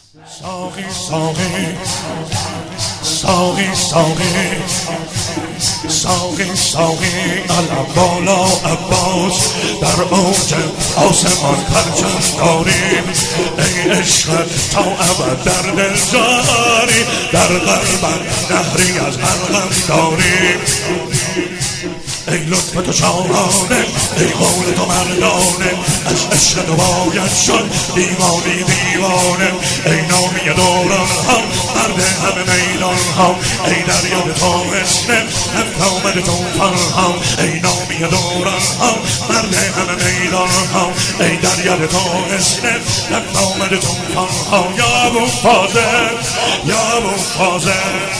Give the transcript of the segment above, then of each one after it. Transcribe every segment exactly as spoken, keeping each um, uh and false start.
ساقی ساقی ساقی ساقی ساقی ساقی علم بالا عباس در اوج آسمان پرچم داریم ای عشق تا ابد در دل جاری در قلبم نهری از هر غم داریم ای لطف تو شاهانه ای قول تو مردانه از عشق تو باید شد دیوانی دیوانه ای نامی دوران ها مرد همه میدان ها ای دریا به تو حسنه هم آمد توفان ها ای نامی دوران ها مرد همه میدان ها ای دریا به تو حسنه هم آمد توفان ها یا ابو فاضل یا ابو فاضل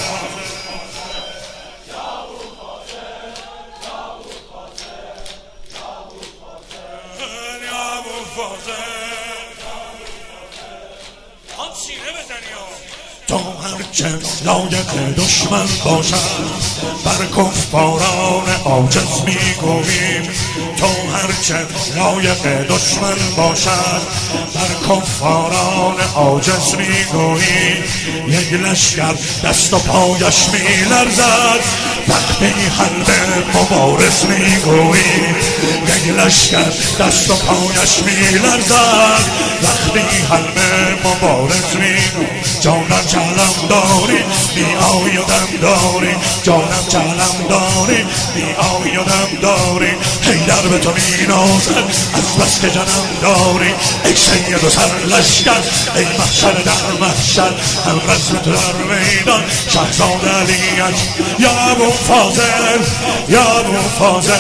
تو هرچه لایق دشمن باشد بر کفاران عاجز میگوییم تو هرچه لایق دشمن باشد بر کفاران عاجز میگوییم یک لشکر دست و پایش میلرزد وقتی حلب مبارز میگوییم یک لشکر دست و پایش میلرزد وقتی حلب مبارز میگوییم جانم چلم داری بی آی و دم داری جانم چلم داری بی آی و دم داری حیدر به تو می نازد از بس که جنم داری ای سید و سر لشکر ای محشر در محشر هم رزم تو در میدان شهزاد علیت یا ابو فاضل یا ابو فاضل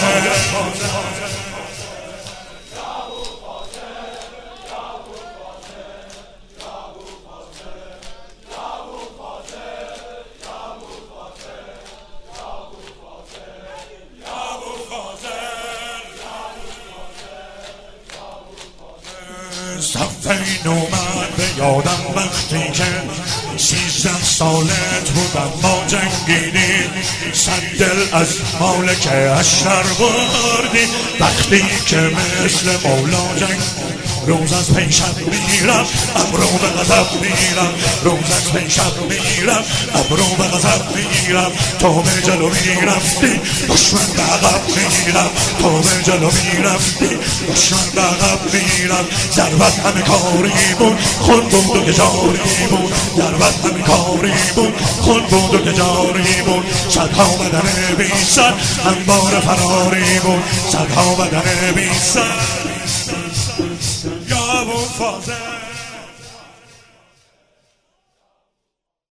صفین اومد به یادم وقتی که سیزده سالت بودم ما جنگیدیم صد دل از مالک اشتر بردی وقتی که مثل مولا جنگ روز از پیشم میرم ابرو به غضب میرم روز از پیشم میرم ابرو به غضب میرم تو به جلو میرفتی دشمن به عقب میرم تو به جلو میرفتی دشمن به عقب میرم ضربت همه کاری بود خون بود و گجاری بود ضربت همه کاری بود خون بود و گجاری بود صدها بدن بی سر انبار فراری بود صدها بدن بی سر یا ابو فاضل